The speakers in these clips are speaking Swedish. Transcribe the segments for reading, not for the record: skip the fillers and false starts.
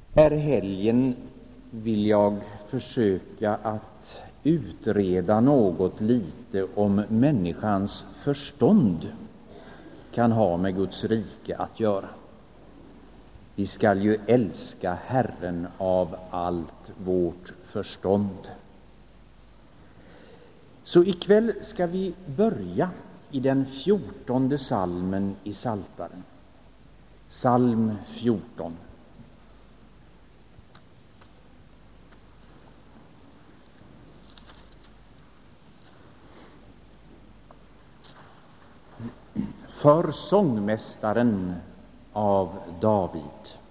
Här helgen vill jag försöka att utreda något lite om människans förstånd kan ha med Guds rike att göra. Vi skall ju älska Herren av allt vårt förstånd. Så ikväll ska vi börja i den 14:e psalmen i Psaltaren. Psalm 14. För sångmästaren av David.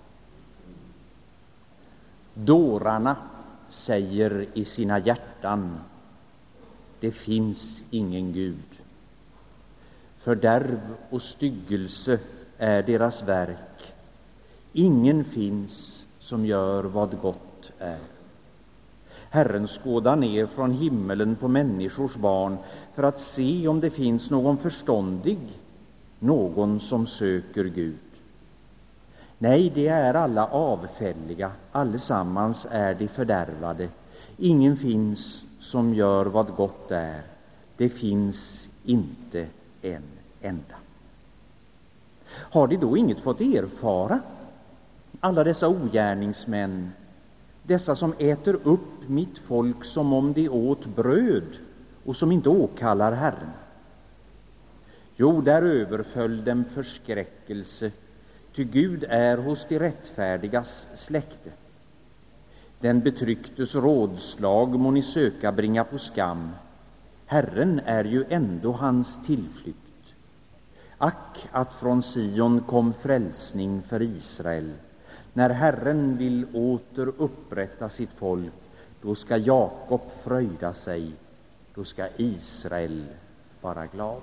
Dårarna säger i sina hjärtan: det finns ingen Gud. Fördärv och styggelse är deras verk. Ingen finns som gör vad gott är. Herren skådar ner från himmelen på människors barn för att se om det finns någon förståndig, någon som söker Gud. Nej, det är alla avfälliga, allesammans är de fördärvade. Ingen finns som gör vad gott är. Det finns inte en enda. Har de då inget fått erfara? Alla dessa ogärningsmän, dessa som äter upp mitt folk som om de åt bröd och som inte åkallar Herren. Jo, där överföll dem förskräckelse, ty Gud är hos de rättfärdigas släkte. Den betrycktes rådslag må ni söka bringa på skam. Herren är ju ändå hans tillflykt. Ack, att från Sion kom frälsning för Israel. När Herren vill åter upprätta sitt folk, då ska Jakob fröjda sig, då ska Israel vara glad.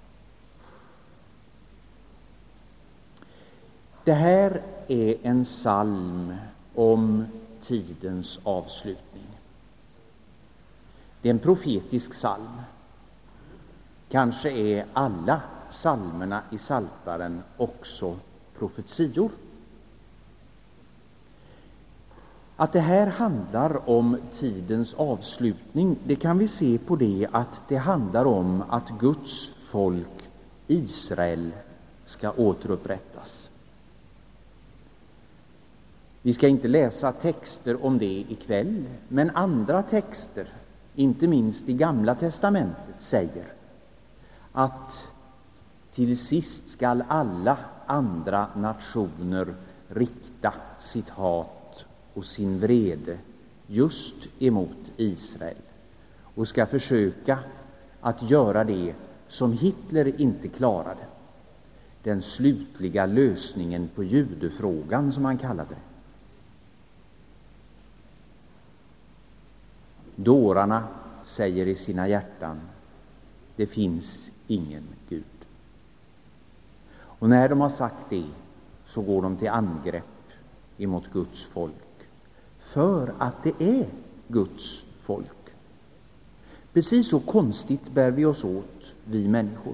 Det här är en psalm om tidens avslutning. Det är en profetisk psalm. Kanske är alla psalmerna i Psaltaren också profetior. Att det här handlar om tidens avslutning, det kan vi se på det att det handlar om att Guds folk, Israel, ska återupprättas. Vi ska inte läsa texter om det ikväll, men andra texter, inte minst i Gamla testamentet, säger att till sist skall alla andra nationer rikta sitt hat och sin vrede just emot Israel och ska försöka att göra det som Hitler inte klarade, den slutliga lösningen på judefrågan, som han kallade det. Dårarna säger i sina hjärtan: det finns ingen Gud. Och när de har sagt det, så går de till angrepp emot Guds folk, för att det är Guds folk. Precis så konstigt bär vi oss åt, vi människor.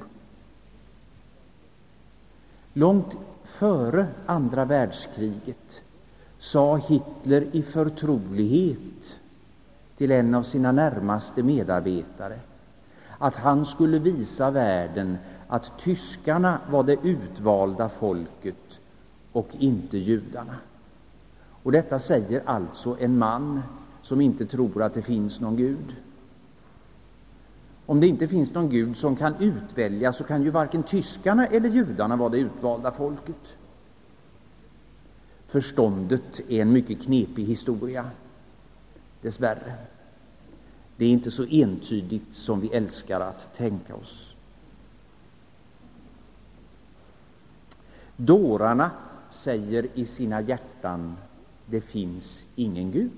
Långt före andra världskriget sa Hitler i förtrolighet till en av sina närmaste medarbetare att han skulle visa världen att tyskarna var det utvalda folket och inte judarna. Och detta säger alltså en man som inte tror att det finns någon Gud. Om det inte finns någon Gud som kan utvälja, så kan ju varken tyskarna eller judarna vara det utvalda folket. Förståndet är en mycket knepig historia, dessvärre. Det är inte så entydigt som vi älskar att tänka oss. Dårarna säger i sina hjärtan: det finns ingen Gud.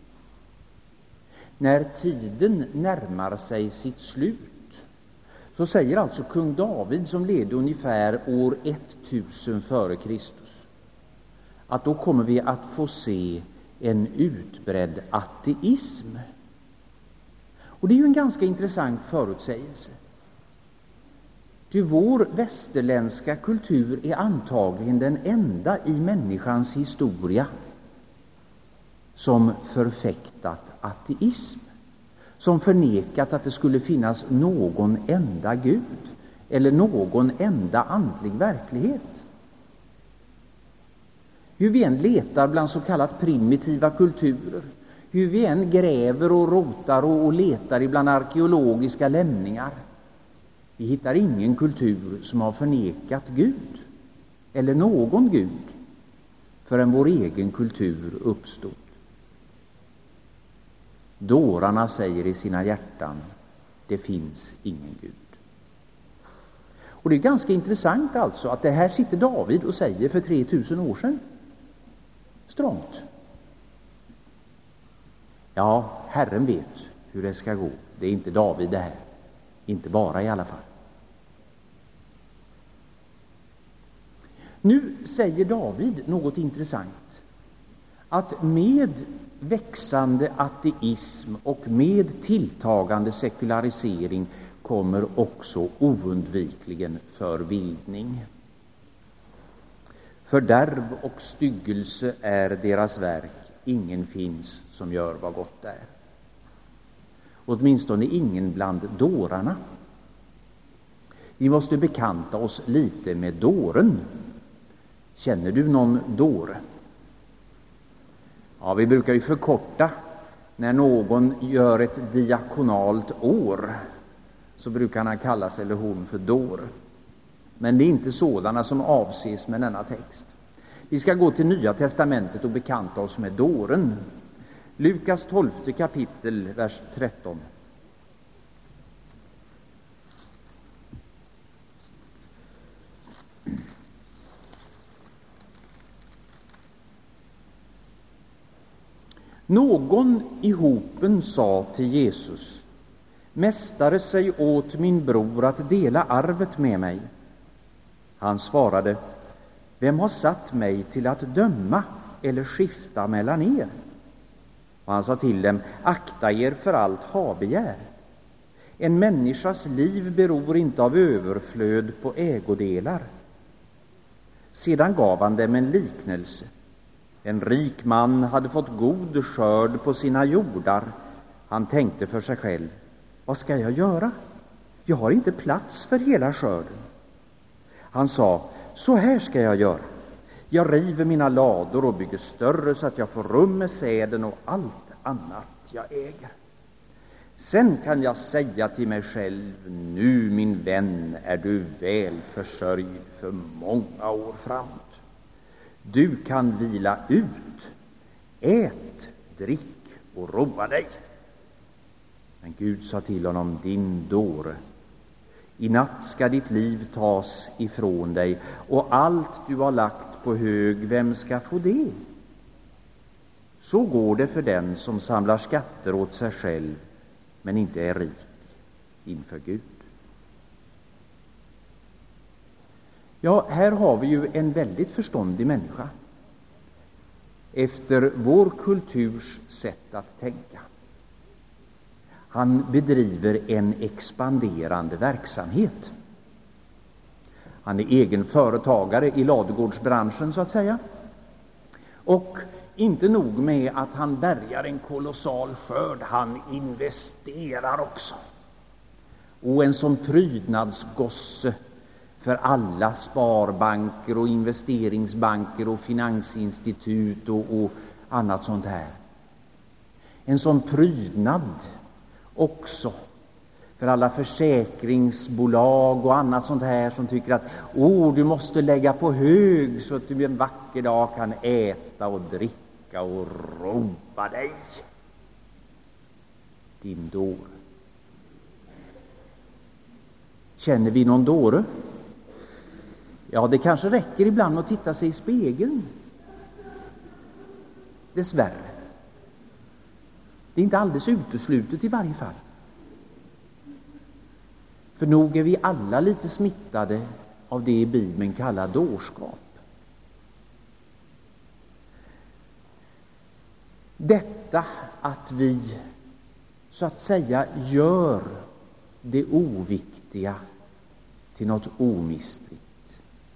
När tiden närmar sig sitt slut, så säger alltså kung David, som levde ungefär år 1000 före Kristus, att då kommer vi att få se en utbredd ateism. Och det är ju en ganska intressant förutsägelse. Ty vår västerländska kultur är antagligen den enda i människans historia som förfäktat ateism, som förnekat att det skulle finnas någon enda Gud eller någon enda andlig verklighet. Hur vi än letar bland så kallat primitiva kulturer, hur vi än gräver och rotar och letar ibland arkeologiska lämningar, vi hittar ingen kultur som har förnekat Gud eller någon Gud förrän vår egen kultur uppstod. Dårarna säger i sina hjärtan, det finns ingen Gud. Och det är ganska intressant alltså att det här sitter David och säger för 3000 år sedan. Strångt. Ja, Herren vet hur det ska gå. Det är inte David det här. Inte bara i alla fall. Nu säger David något intressant. Att med växande ateism och med tilltagande sekularisering kommer också oundvikligen förvildning. Fördärv och styggelse är deras verk. Ingen finns som gör vad gott är. Åtminstone ingen bland dårarna. Vi måste bekanta oss lite med dåren. Känner du någon dåre? Ja, vi brukar ju förkorta när någon gör ett diakonalt år, så brukar han kalla sig eller hon för dåre. Men det är inte sådana som avses med denna text. Vi ska gå till Nya testamentet och bekanta oss med dåren. Lukas 12 kapitel, vers 13. Någon i hopen sa till Jesus: Mästare, säg åt min bror att dela arvet med mig. Han svarade: Vem har satt mig till att döma eller skifta mellan er? Och han sa till dem: Akta er för allt habegär. En människas liv beror inte av överflöd på ägodelar. Sedan gav han dem en liknelse. En rik man hade fått god skörd på sina jordar. Han tänkte för sig själv: Vad ska jag göra? Jag har inte plats för hela skörden. Han sa: Så här ska jag göra. Jag river mina lador och bygger större så att jag får rum med säden och allt annat jag äger. Sen kan jag säga till mig själv: Nu, min vän, är du väl försörjd för många år framåt. Du kan vila ut, ät, drick och roa dig. Men Gud sa till honom: Din dåre, i natt ska ditt liv tas ifrån dig, och allt du har lagt på hög, vem ska få det? Så går det för den som samlar skatter åt sig själv, men inte är rik inför Gud. Ja, här har vi ju en väldigt förståndig människa efter vår kulturs sätt att tänka. Han bedriver en expanderande verksamhet. Han är egen företagare i ladugårdsbranschen, så att säga. Och inte nog med att han bärgar en kolossal skörd, han investerar också. Och en sån prydnadsgosse för alla sparbanker och investeringsbanker och finansinstitut och annat sånt här. En sån prydnad också för alla försäkringsbolag och annat sånt här som tycker att du måste lägga på hög så att du en vacker dag kan äta och dricka och roa dig. Din dåre. Känner vi någon dåre? Ja, det kanske räcker ibland att titta sig i spegeln. Dessvärre. Det är inte alldeles uteslutet i varje fall. För nog är vi alla lite smittade av det Bibeln kallar dårskap. Detta att vi så att säga gör det oviktiga till något omistligt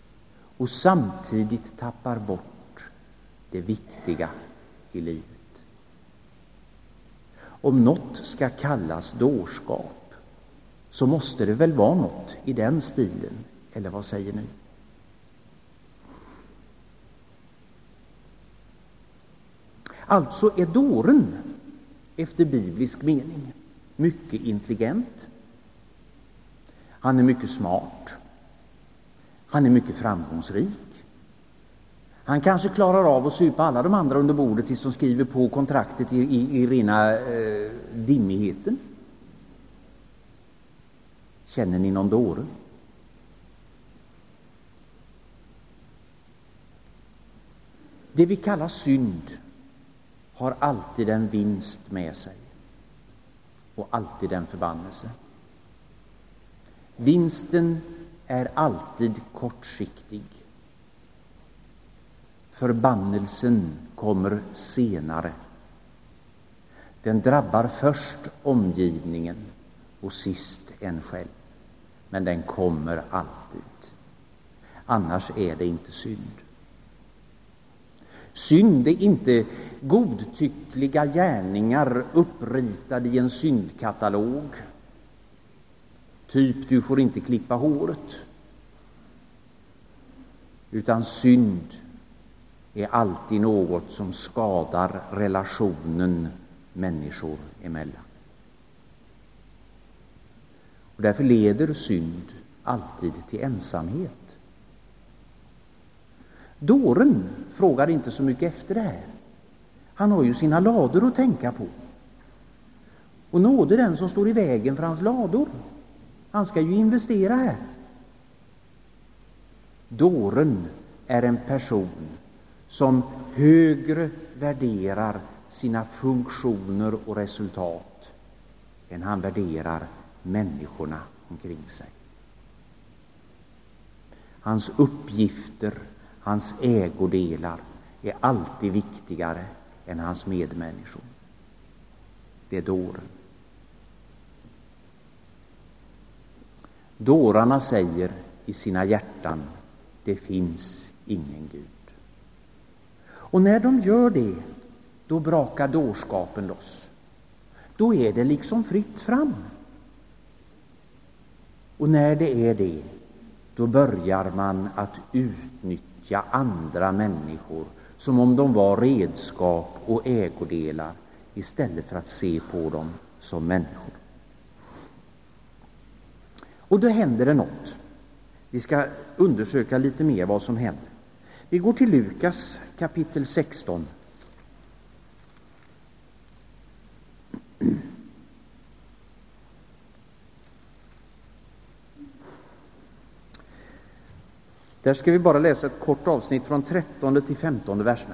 och samtidigt tappar bort det viktiga i livet. Om något ska kallas dårskap, så måste det väl vara något i den stilen, eller vad säger ni? Alltså är dåren efter biblisk mening mycket intelligent. Han är mycket smart. Han är mycket framgångsrik. Han kanske klarar av att supa alla de andra under bordet tills de skriver på kontraktet i rena dimmigheten. Känner ni någon dåre? Det vi kallar synd har alltid en vinst med sig och alltid en förbannelse. Vinsten är alltid kortsiktig. Förbannelsen kommer senare. Den drabbar först omgivningen och sist en själv. Men den kommer alltid. Annars är det inte synd. Synd är inte godtyckliga gärningar uppritade i en syndkatalog. Typ, du får inte klippa håret. Utan synd är alltid något som skadar relationen människor emellan. Och därför leder synd alltid till ensamhet. Dåren frågar inte så mycket efter det här. Han har ju sina lador att tänka på. Och nåde den som står i vägen för hans lador. Han ska ju investera här. Dåren är en person som högre värderar sina funktioner och resultat än han värderar människorna omkring sig. Hans uppgifter, hans ägodelar är alltid viktigare än hans medmänniskor. Det är dåren. Dårarna säger i sina hjärtan: det finns ingen Gud. Och när de gör det, då brakar dårskapen loss. Då är det liksom fritt fram. Och när det är det, då börjar man att utnyttja andra människor som om de var redskap och ägodelar, istället för att se på dem som människor. Och då händer det något. Vi ska undersöka lite mer vad som händer. Vi går till Lukas kapitel 16. Där ska vi bara läsa ett kort avsnitt från 13 till 15 verserna.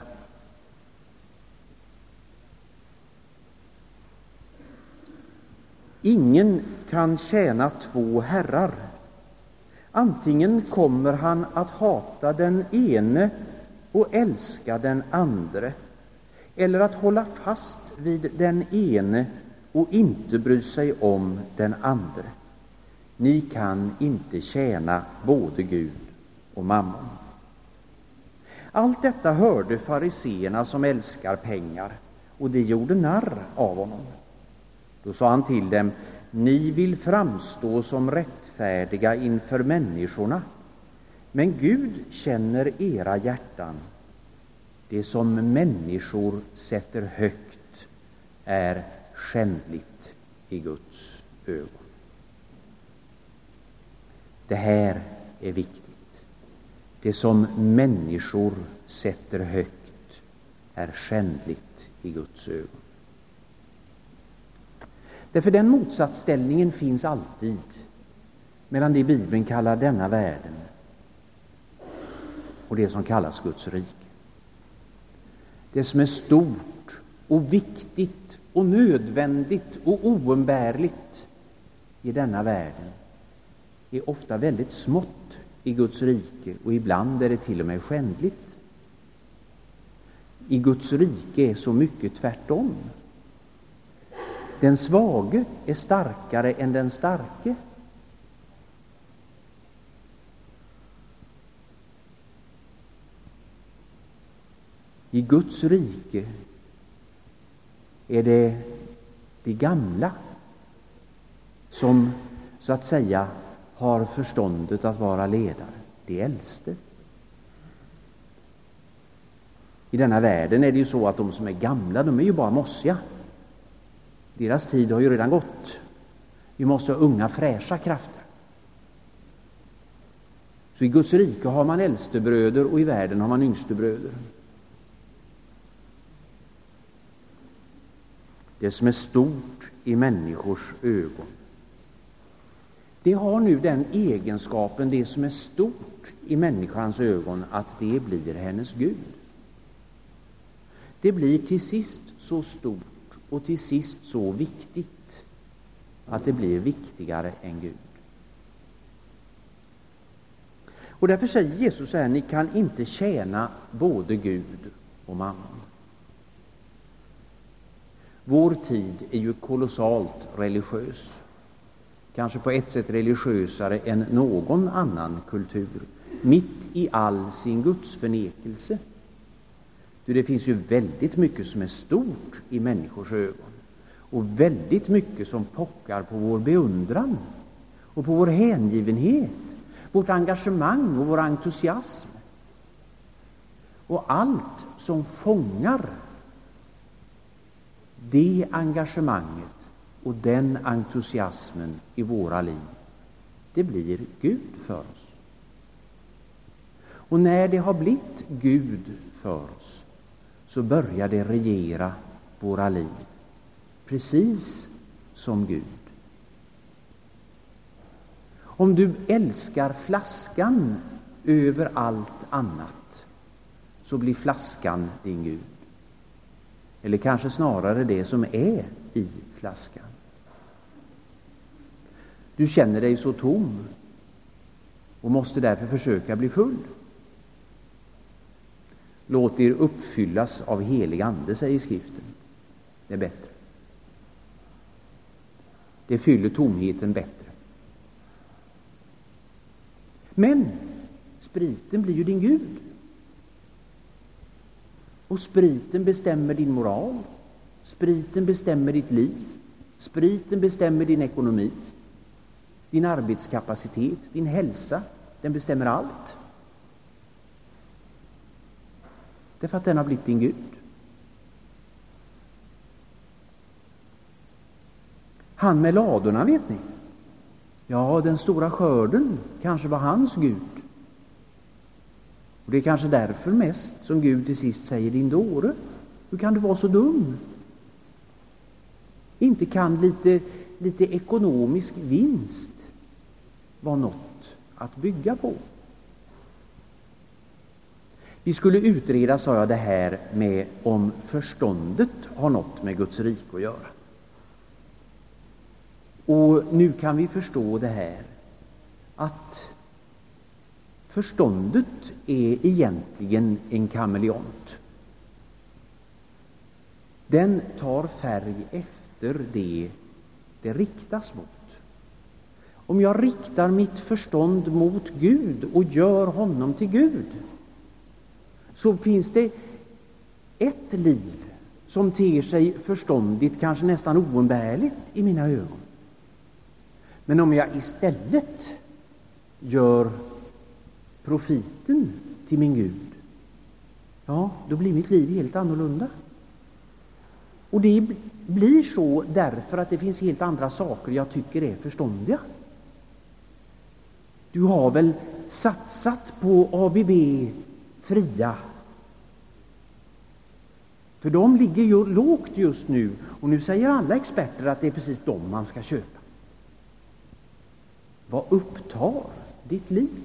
Ingen kan tjäna två herrar. Antingen kommer han att hata den ene och älska den andre, eller att hålla fast vid den ene och inte bry sig om den andre. Ni kan inte tjäna både Gud och mammon. Allt detta hörde fariseerna som älskar pengar, och de gjorde narr av honom. Då sa han till dem: ni vill framstå som rättfärdiga inför människorna, men Gud känner era hjärtan. Det som människor sätter högt är skändligt i Guds ögon. Det här är viktigt. Det som människor sätter högt är skändligt i Guds ögon. Därför den motsatsställningen finns alltid mellan det Bibeln kallar denna världen och det som kallas Guds rike. Det som är stort och viktigt och nödvändigt och oumbärligt i denna världen är ofta väldigt smått i Guds rike, och ibland är det till och med skändligt. I Guds rike är så mycket tvärtom. Den svage är starkare än den starke. I Guds rike är det de gamla som så att säga har förståndet att vara ledare, de äldste. I denna världen är det ju så att de som är gamla, de är ju bara mossiga. Deras tid har ju redan gått. Vi måste ha unga, fräscha krafter. Så i Guds rike har man äldste bröder och i världen har man yngste bröder. Det som är stort i människors ögon, det har nu den egenskapen, det som är stort i människans ögon, att det blir hennes Gud. Det blir till sist så stort och till sist så viktigt att det blir viktigare än Gud. Och därför säger Jesus så här: ni kan inte tjäna både Gud och mammon. Vår tid är ju kolossalt religiös. Kanske på ett sätt religiösare än någon annan kultur. Mitt i all sin Guds förnekelse. För det finns ju väldigt mycket som är stort i människors ögon. Och väldigt mycket som pockar på vår beundran. Och på vår hängivenhet. Vårt engagemang och vår entusiasm. Och allt som fångar det engagemanget och den entusiasmen i våra liv, det blir Gud för oss. Och när det har blivit Gud för oss, så börjar det regera våra liv precis som Gud. Om du älskar flaskan över allt annat, så blir flaskan din Gud. Eller kanske snarare det som är i flaskan. Du känner dig så tom och måste därför försöka bli full. Låt er uppfyllas av helig ande, säger skriften. Det är bättre. Det fyller tomheten bättre. Men spriten blir ju din Gud. Och spriten bestämmer din moral. Spriten bestämmer ditt liv. Spriten bestämmer din ekonomi. Din arbetskapacitet, din hälsa. Den bestämmer allt. Därför att den har blivit din Gud. Han med ladorna, vet ni. Ja, den stora skörden kanske var hans Gud. Och det är kanske därför mest som Gud till sist säger: din dåre, hur kan du vara så dum? Inte kan lite ekonomisk vinst vara något att bygga på. Vi skulle utreda, sa jag, det här med om förståndet har något med Guds rike att göra. Och nu kan vi förstå det här, att förståndet är egentligen en kameleont. Den tar färg efter det riktas mot. Om jag riktar mitt förstånd mot Gud och gör honom till Gud, så finns det ett liv som ter sig förståndigt, kanske nästan oumbärligt i mina ögon. Men om jag istället gör profiten till min Gud, ja, då blir mitt liv helt annorlunda. Och det blir så därför att det finns helt andra saker jag tycker är förståndiga. Du har väl satsat på ABB Fria? För de ligger ju lågt just nu, och nu säger alla experter att det är precis dem man ska köpa. Vad upptar ditt liv?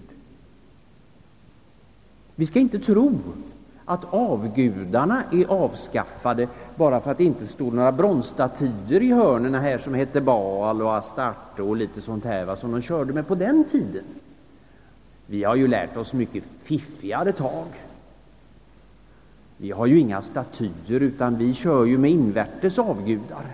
Vi ska inte tro att avgudarna är avskaffade bara för att det inte står några bronsstatyer i hörnen här som heter Baal och Astarte och lite sånt här, va, som de körde med på den tiden. Vi har ju lärt oss mycket fiffigare tag. Vi har ju inga statyer, utan vi kör ju med invärtes avgudar.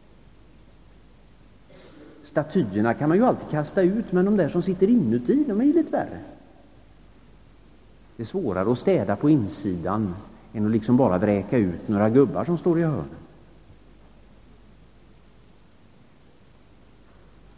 Statyerna kan man ju alltid kasta ut, men de där som sitter inuti, de är ju lite värre. Det är svårare att städa på insidan än att liksom bara vräka ut några gubbar som står i hörnen.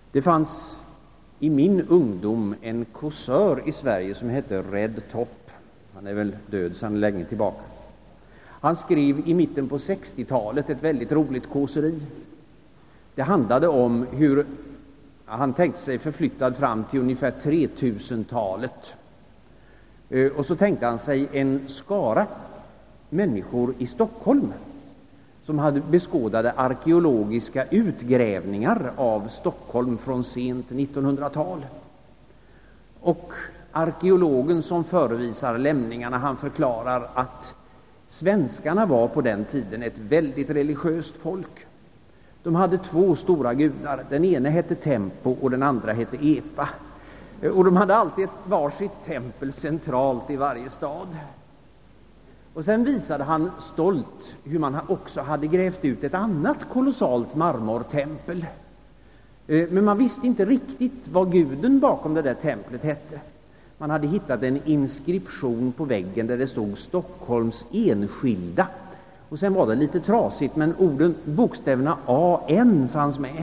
Det fanns i min ungdom en kåsör i Sverige som hette Red Top. Han är väl död sedan länge tillbaka. Han skrev i mitten på 60-talet ett väldigt roligt kåseri. Det handlade om hur han tänkte sig förflyttad fram till ungefär 3000-talet. Och så tänkte han sig en skara människor i Stockholm som hade beskådade arkeologiska utgrävningar av Stockholm från sent 1900-tal. Och arkeologen som förevisar lämningarna, han förklarar att svenskarna var på den tiden ett väldigt religiöst folk. De hade 2 stora gudar. Den ena hette Tempo och den andra hette Epa. Och de hade alltid ett varsitt tempel centralt i varje stad. Och sen visade han stolt hur man också hade grävt ut ett annat kolossalt marmortempel. Men man visste inte riktigt vad guden bakom det där templet hette. Man hade hittat en inskription på väggen där det stod Stockholms enskilda. Och sen var det lite trasigt, men bokstäverna AN fanns med.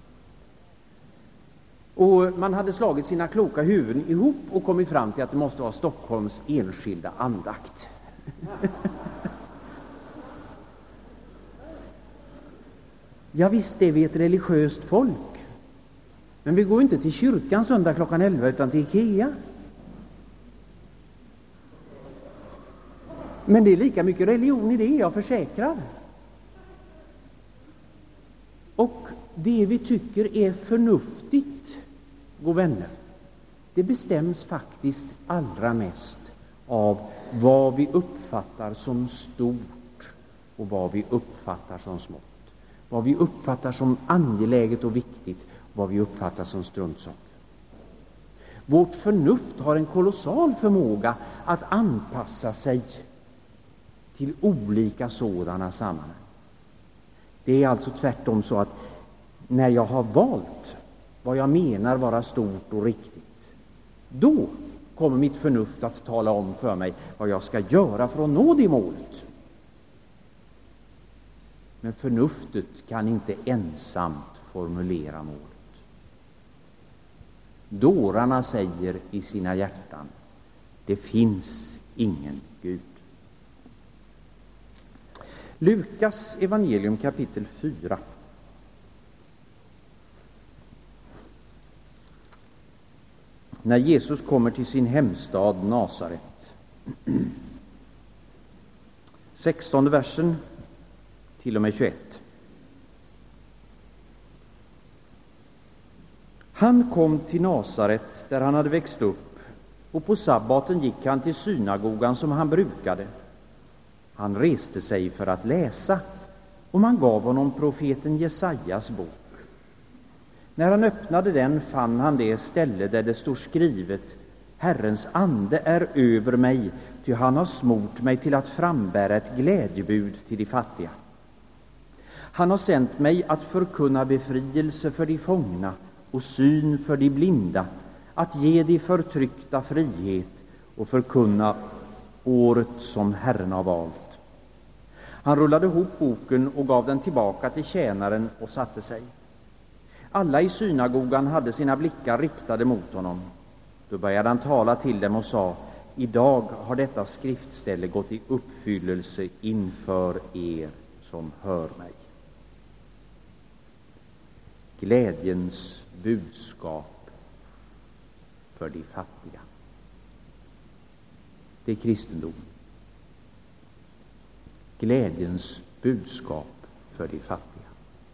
Och man hade slagit sina kloka huvuden ihop och kommit fram till att det måste vara Stockholms enskilda andakt. Ja, visst är vi ett religiöst folk. Men vi går inte till kyrkan söndag klockan 11 utan till Ikea. Men det är lika mycket religion i det, jag försäkrar. Och det vi tycker är förnuftigt, god vänner, det bestäms faktiskt allra mest av vad vi uppfattar som stort och vad vi uppfattar som smått. Vad vi uppfattar som angeläget och viktigt, vad vi uppfattar som struntsak. Vårt förnuft har en kolossal förmåga att anpassa sig till olika sådana sammanhang. Det är alltså tvärtom så att när jag har valt vad jag menar vara stort och riktigt, då kommer mitt förnuft att tala om för mig vad jag ska göra för att nå det målet. Men förnuftet kan inte ensamt formulera målet. Dårarna säger i sina hjärtan: det finns ingen Gud. Lukas evangelium kapitel 4. När Jesus kommer till sin hemstad Nasaret. 16 versen till och med 21. Han kom till Nasaret där han hade växt upp, och på sabbaten gick han till synagogan som han brukade. Han reste sig för att läsa, och man gav honom profeten Jesajas bok. När han öppnade den fann han det ställe där det står skrivet: Herrens ande är över mig, ty han har smort mig till att frambära ett glädjebud till de fattiga. Han har sänt mig att förkunna befrielse för de fångna och syn för de blinda, att ge de förtryckta frihet och förkunna året som Herren har valt. Han rullade ihop boken och gav den tillbaka till tjänaren och satte sig. Alla i synagogan hade sina blickar riktade mot honom. Då började han tala till dem och sa: idag har detta skriftställe gått i uppfyllelse inför er som hör mig. Glädjens budskap för de fattiga. Det är kristendom. Glädjens budskap för de fattiga.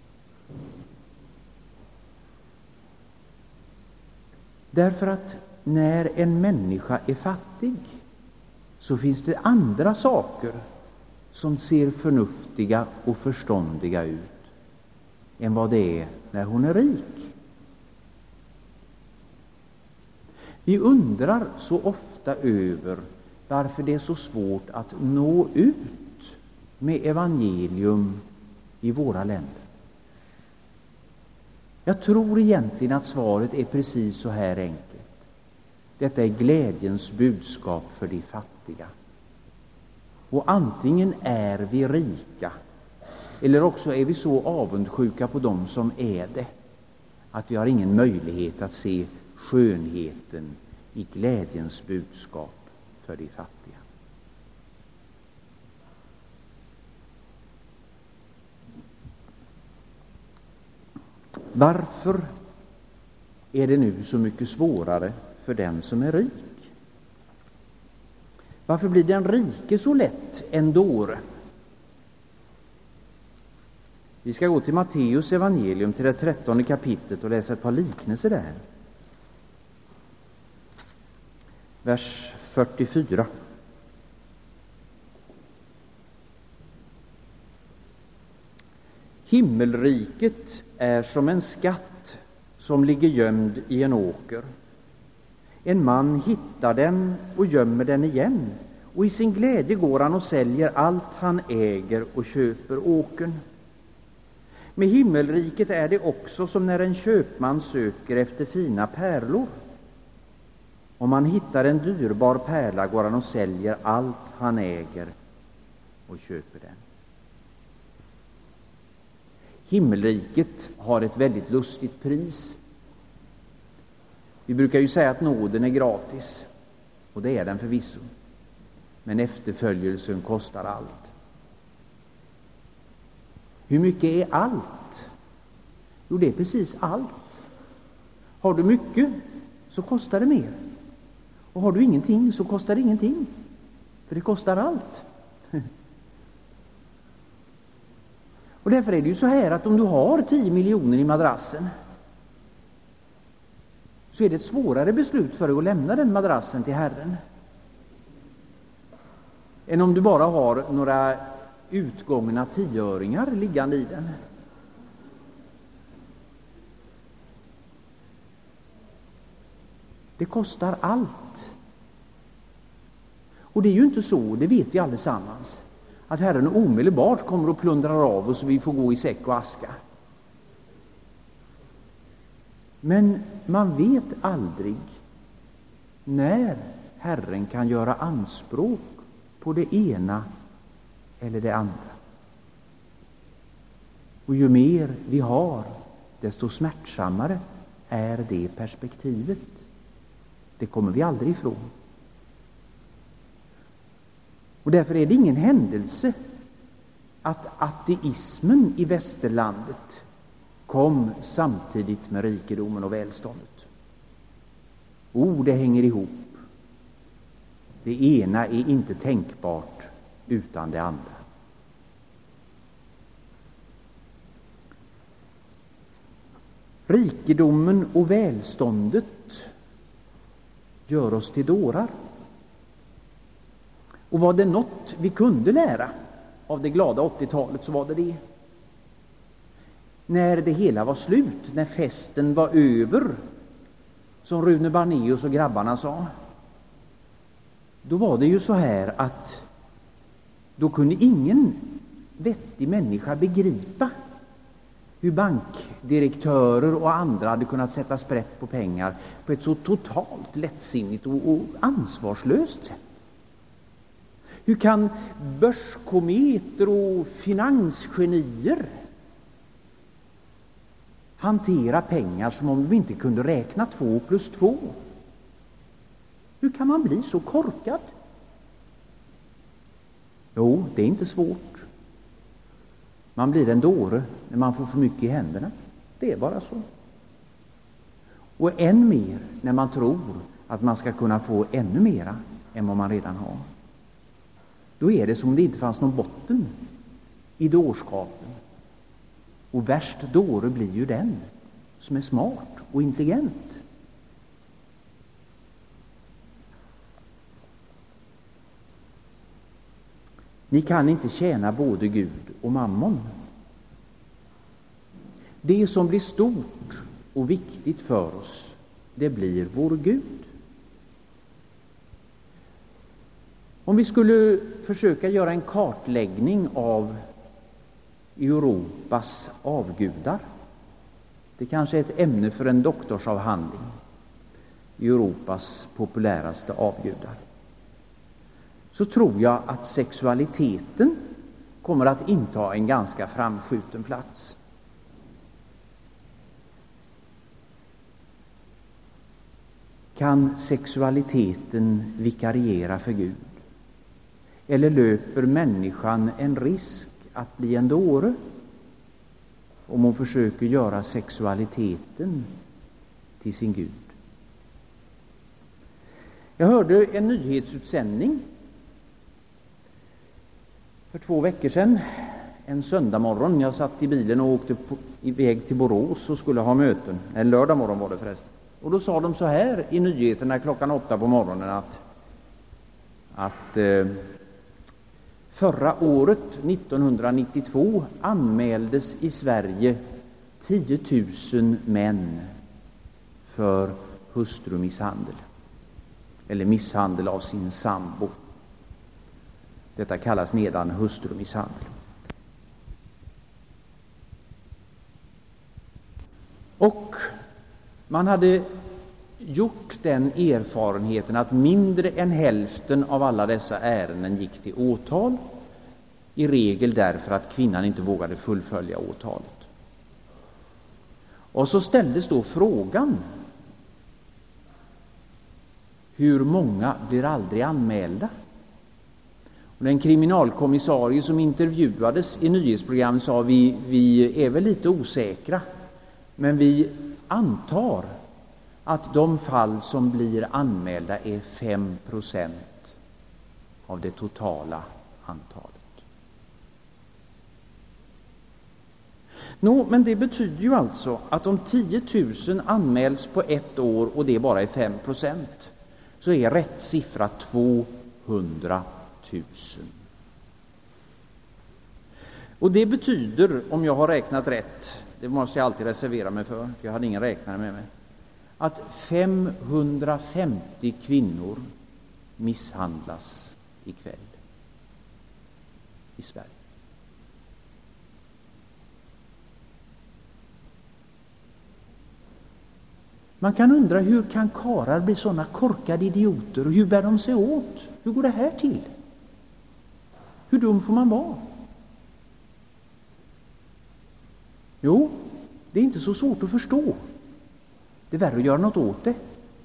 Därför att när en människa är fattig så finns det andra saker som ser förnuftiga och förståndiga ut än vad det är när hon är rik. Vi undrar så ofta över varför det är så svårt att nå ut med evangelium i våra länder. Jag tror egentligen att svaret är precis så här enkelt. Detta är glädjens budskap för de fattiga. Och antingen är vi rika, eller också är vi så avundsjuka på dem som är det, att vi har ingen möjlighet att se skönheten i glädjens budskap för de fattiga. Varför är det nu så mycket svårare för den som är rik? Varför blir den rike så lätt en dåre? Vi ska gå till Matteus evangelium, till det 13:e kapitlet, och läsa ett par liknelser där. Vers 44. Himmelriket är som en skatt som ligger gömd i en åker. En man hittar den och gömmer den igen, och i sin glädje går han och säljer allt han äger och köper åkern. Med himmelriket är det också som när en köpman söker efter fina pärlor. Om han hittar en dyrbar pärla går han och säljer allt han äger och köper den. Himmelriket har ett väldigt lustigt pris. Vi brukar ju säga att nåden är gratis, och det är den förvisso. Men efterföljelsen kostar allt. Hur mycket är allt? Jo, det är precis allt. Har du mycket så kostar det mer. Och har du ingenting så kostar det ingenting. För det kostar allt. Och därför är det ju så här att om du har 10 miljoner i madrassen, så är det ett svårare beslut för dig att lämna den madrassen till Herren än om du bara har några utgångna 10-öringar liggande i den. Det kostar allt. Och det är ju inte så, det vet vi allesammans, att Herren omedelbart kommer och plundrar av oss och vi får gå i säck och aska. Men man vet aldrig när Herren kan göra anspråk på det ena eller det andra. Och ju mer vi har, desto smärtsammare är det perspektivet. Det kommer vi aldrig ifrån. Och därför är det ingen händelse att ateismen i västerlandet kom samtidigt med rikedomen och välståndet. Det hänger ihop. Det ena är inte tänkbart utan det andra. Rikedomen och välståndet gör oss till dårar. Och var det något vi kunde lära av det glada 80-talet så var det. När det hela var slut, när festen var över, som Rune Barnéus och grabbarna sa, då var det ju så här att då kunde ingen vettig människa begripa hur bankdirektörer och andra hade kunnat sätta sprätt på pengar på ett så totalt lättsinnigt och ansvarslöst sätt. Hur kan börskometer och finansgenier hantera pengar som om de inte kunde räkna 2 plus 2? Hur kan man bli så korkad? Jo, det är inte svårt. Man blir en dåre när man får för mycket i händerna. Det är bara så. Och än mer när man tror att man ska kunna få ännu mera än vad man redan har. Då är det som om det inte fanns någon botten i dårskapen. Och värst dåre blir ju den som är smart och intelligent. Ni kan inte tjäna både Gud och mammon. Det som blir stort och viktigt för oss, det blir vår Gud. Om vi skulle försöka göra en kartläggning av Europas avgudar, det kanske är ett ämne för en doktorsavhandling, Europas populäraste avgudar, så tror jag att sexualiteten kommer att inta en ganska framskjuten plats. Kan sexualiteten vikariera för Gud? Eller löper människan en risk att bli en dåre om hon försöker göra sexualiteten till sin Gud? Jag hörde en nyhetsutsändning för 2 veckor sedan, en söndag morgon. Jag satt i bilen och åkte iväg till Borås och skulle ha möten. En lördag morgon var det förresten. Och då sa de så här i nyheterna klockan 8 på morgonen att förra året, 1992, anmäldes i Sverige 10 000 män för hustrumisshandel eller misshandel av sin sambo. Detta kallas nedan hustrumisshandel. Och man hade gjort den erfarenheten att mindre än hälften av alla dessa ärenden gick till åtal, i regel därför att kvinnan inte vågade fullfölja åtalet. Och så ställdes då frågan: hur många blir aldrig anmälda? Och den kriminalkommissarie som intervjuades i nyhetsprogrammet sa: vi är väl lite osäkra, men vi antar att de fall som blir anmälda är 5% av det totala antalet. Men det betyder ju alltså att om 10 000 anmäls på ett år och det bara är 5%, så är rätt siffra 200 000. Och det betyder, om jag har räknat rätt, det måste jag alltid reservera mig för jag hade ingen räknare med mig, att 550 kvinnor misshandlas ikväll i Sverige. Man kan undra, hur kan karlar bli sådana korkade idioter, och hur bär de sig åt? Hur går det här till? Hur dum får man vara? Jo, det är inte så svårt att förstå. Det är värre att göra något åt det.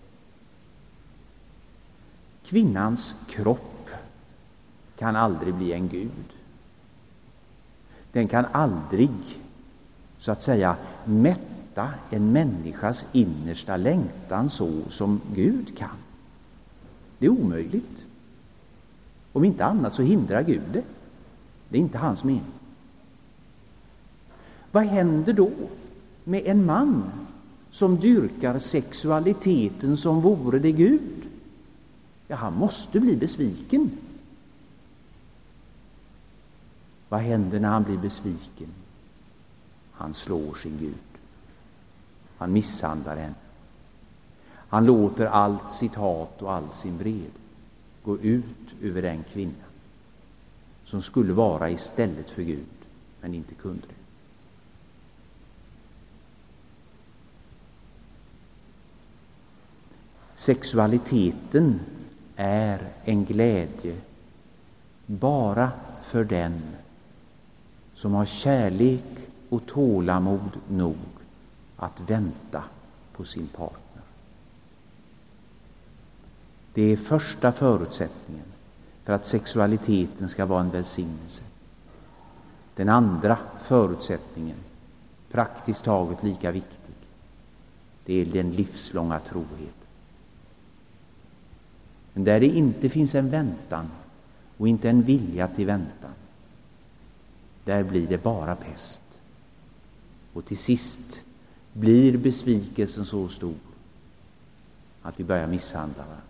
Kvinnans kropp kan aldrig bli en gud. Den kan aldrig, så att säga, mätta en människas innersta längtan så som Gud kan. Det är omöjligt. Om inte annat så hindrar Gud det. Det är inte hans mening. Vad händer då med en man som dyrkar sexualiteten som vore det Gud? Ja, han måste bli besviken. Vad händer när han blir besviken? Han slår sin Gud. Han misshandlar henne. Han låter allt sitt hat och all sin vrede gå ut över den kvinna som skulle vara istället för Gud, men inte kunde det. Sexualiteten är en glädje bara för den som har kärlek och tålamod nog att vänta på sin partner. Det är första förutsättningen för att sexualiteten ska vara en välsignelse. Den andra förutsättningen, praktiskt taget lika viktig, det är den livslånga troheten. Men där det inte finns en väntan och inte en vilja till väntan, där blir det bara pest. Och till sist blir besvikelsen så stor att vi börjar misshandla varandra.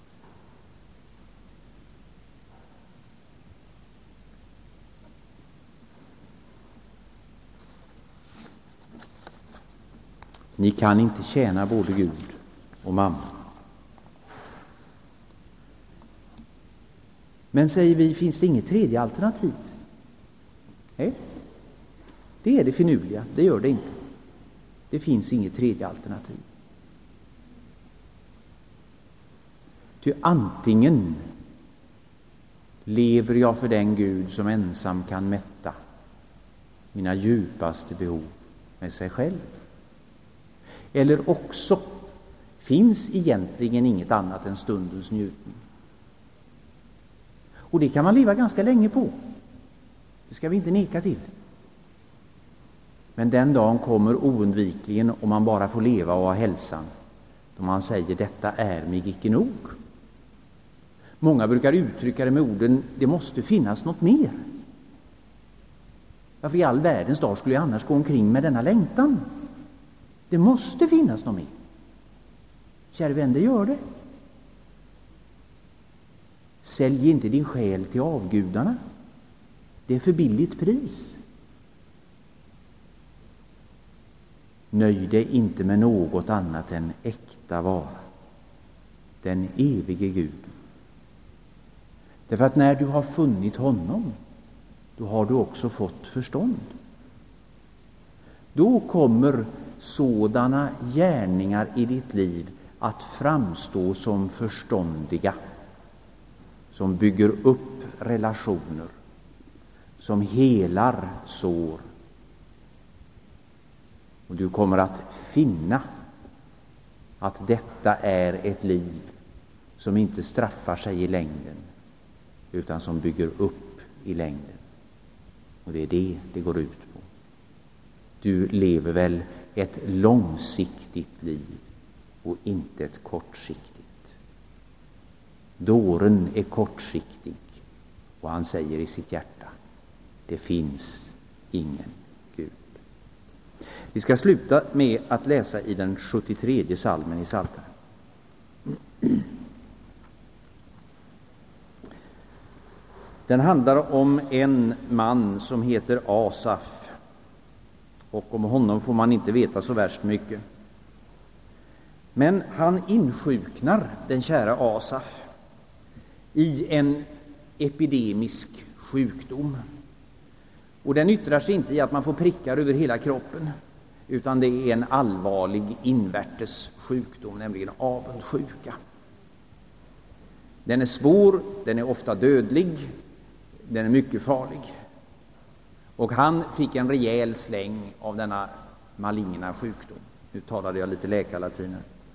Ni kan inte tjäna både Gud och mamma. Men säger vi, finns det inget tredje alternativ? Nej, det är det finurliga. Det gör det inte. Det finns inget tredje alternativ. Ty antingen lever jag för den Gud som ensam kan mätta mina djupaste behov med sig själv, eller också finns egentligen inget annat än stundens njutning. Och det kan man leva ganska länge på. Det ska vi inte neka till. Men den dagen kommer oundvikligen, om man bara får leva och ha hälsan, då man säger: detta är mig icke nog. Många brukar uttrycka det med orden: det måste finnas något mer. Varför i all världens dag skulle jag annars gå omkring med denna längtan? Det måste finnas något mer. Kära vän, det gör det. Sälj inte din själ till avgudarna. Det är för billigt pris. Nöj dig inte med något annat än äkta vara, den evige Gud. Därför att när du har funnit honom, då har du också fått förstånd. Då kommer sådana gärningar i ditt liv att framstå som förståndiga, som bygger upp relationer, som helar sår. Och du kommer att finna att detta är ett liv som inte straffar sig i längden, utan som bygger upp i längden. Och det är det det går ut på. Du lever väl ett långsiktigt liv och inte ett kortsiktigt. Dåren är kortsiktig och han säger i sitt hjärta: det finns ingen Gud. Vi ska sluta med att läsa i den 73:e psalmen i Psaltaren. Den handlar om en man som heter Asaf. Och om honom får man inte veta så värst mycket. Men han insjuknar, den kära Asaf, i en epidemisk sjukdom. Och den yttrar sig inte i att man får prickar över hela kroppen, utan det är en allvarlig invärtes sjukdom, nämligen avundsjuka. Den är svår, den är ofta dödlig, den är mycket farlig. Och han fick en rejäl släng av denna maligna sjukdom. Nu talade jag lite läkarlatin.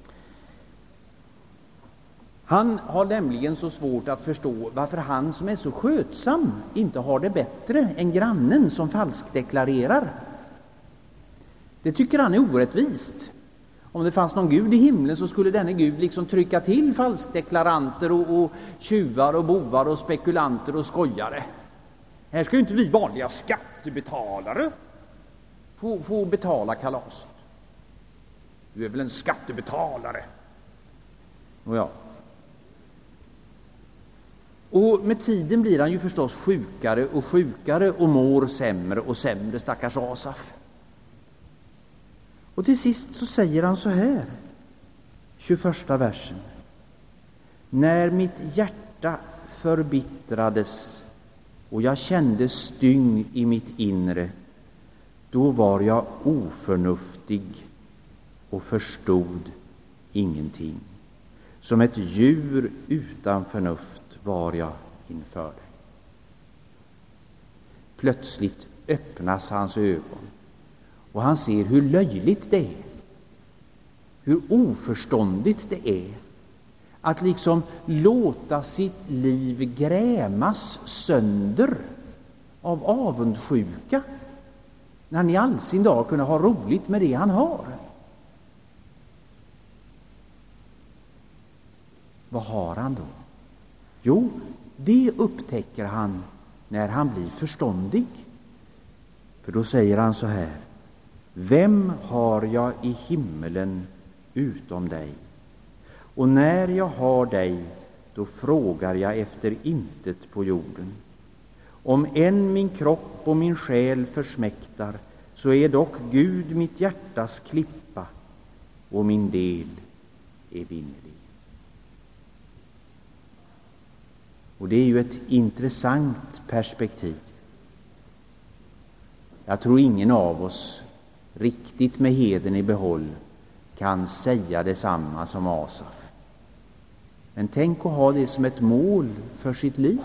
Han har nämligen så svårt att förstå varför han som är så skötsam inte har det bättre än grannen som falskdeklarerar. Det tycker han är orättvist. Om det fanns någon Gud i himlen så skulle denne Gud liksom trycka till falskdeklaranter och tjuvar och bovar och spekulanter och skojare. Här ska ju inte vi vanliga skattebetalare få betala kalaset. Du är väl en skattebetalare? Och med tiden blir han ju förstås sjukare och sjukare och mår sämre och sämre, stackars Asaf. Och till sist så säger han så här, 21:a versen: när mitt hjärta förbittrades och jag kände styng i mitt inre, då var jag oförnuftig och förstod ingenting. Som ett djur utan förnuft var jag inför dig. Plötsligt öppnas hans ögon och han ser hur löjligt det är, hur oförståndigt det är att liksom låta sitt liv grämas sönder av avundsjuka, när han i all sin dag kunde ha roligt med det han har. Vad har han då? Jo, det upptäcker han när han blir förståndig. För då säger han så här: vem har jag i himmelen utom dig? Och när jag har dig, då frågar jag efter intet på jorden. Om än min kropp och min själ försmäktar, så är dock Gud mitt hjärtas klippa och min del evinnerlig. Och det är ju ett intressant perspektiv. Jag tror ingen av oss riktigt med hedern i behåll kan säga detsamma som Asaf. Men tänk att ha det som ett mål för sitt liv.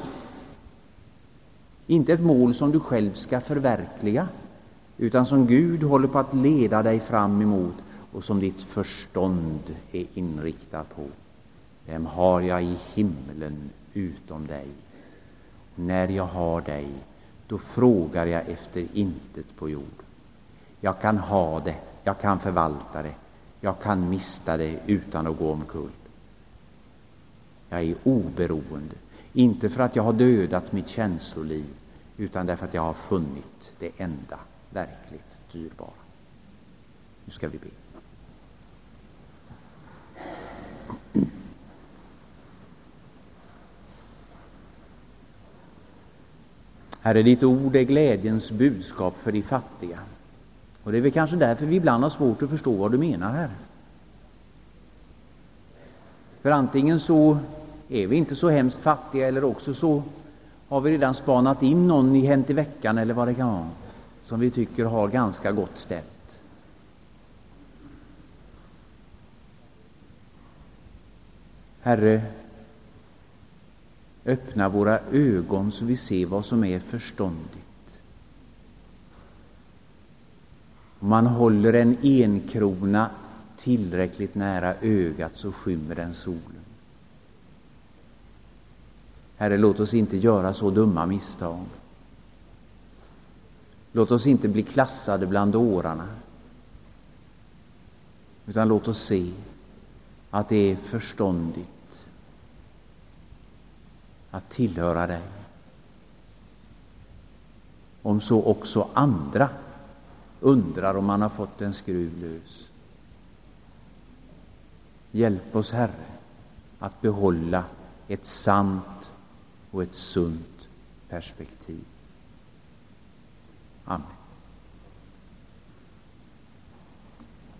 Inte ett mål som du själv ska förverkliga, utan som Gud håller på att leda dig fram emot och som ditt förstånd är inriktat på. Vem har jag i himlen utom dig? När jag har dig, då frågar jag efter intet på jord. Jag kan ha det, jag kan förvalta det, jag kan mista det utan att gå omkull. Jag är oberoende, inte för att jag har dödat mitt känsloliv, utan därför att jag har funnit det enda verkligt dyrbara. Nu ska vi be. Herre, ditt ord är glädjens budskap för de fattiga. Och det är väl kanske därför vi ibland har svårt att förstå vad du menar, Herre. För antingen så är vi inte så hemskt fattiga, eller också så har vi redan spanat in någon i Hänt i veckan eller vad det kan vara, som vi tycker har ganska gott ställt. Herre, öppna våra ögon så vi ser vad som är förståndigt. Om man håller en enkrona tillräckligt nära ögat så skymmer den solen. Herre, låt oss inte göra så dumma misstag. Låt oss inte bli klassade bland dårarna. Utan låt oss se att det är förståndigt att tillhöra dig. Om så också andra undrar om man har fått en skruv lös. Hjälp oss, Herre, att behålla ett sant och ett sunt perspektiv. Amen.